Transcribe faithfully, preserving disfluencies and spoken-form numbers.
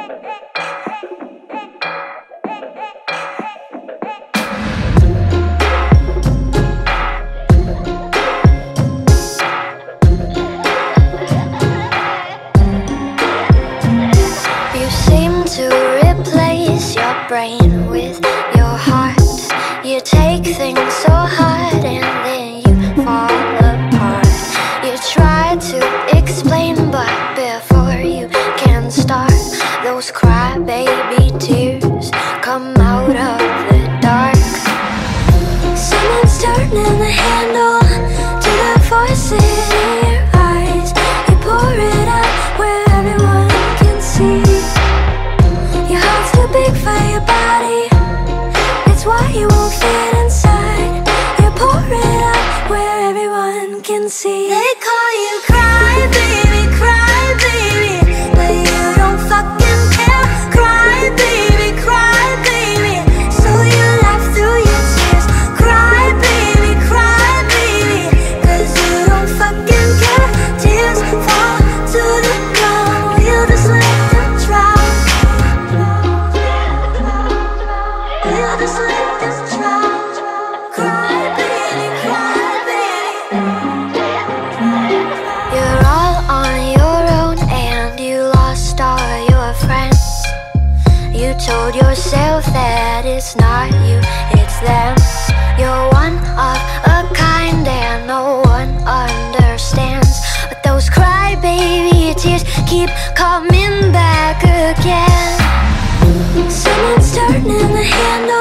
Brain with your heart. You take things so hard and then you fall apart. You try to explain, but before you can start, those crybaby tears come out of the dark. Someone's turning the handle to the voices in your eyes. You pour it out where everyone can see. Your heart's too big for your body, it's why you won't fit inside. You pour it out where everyone can see. They call you cry baby, cry baby, but you don't fucking care. Cry baby, cry baby, so you laugh through your tears. Cry baby, cry baby, cause you don't fucking care. Tears fall to the ground, we'll just let them drown. We'll just let them drown. Cry baby, cry baby. You're all on your own and you lost all your friends. You told yourself that it's not you, it's them. You're one of a kind and no one understands. But those crybaby tears keep coming back again. Someone's turning the handle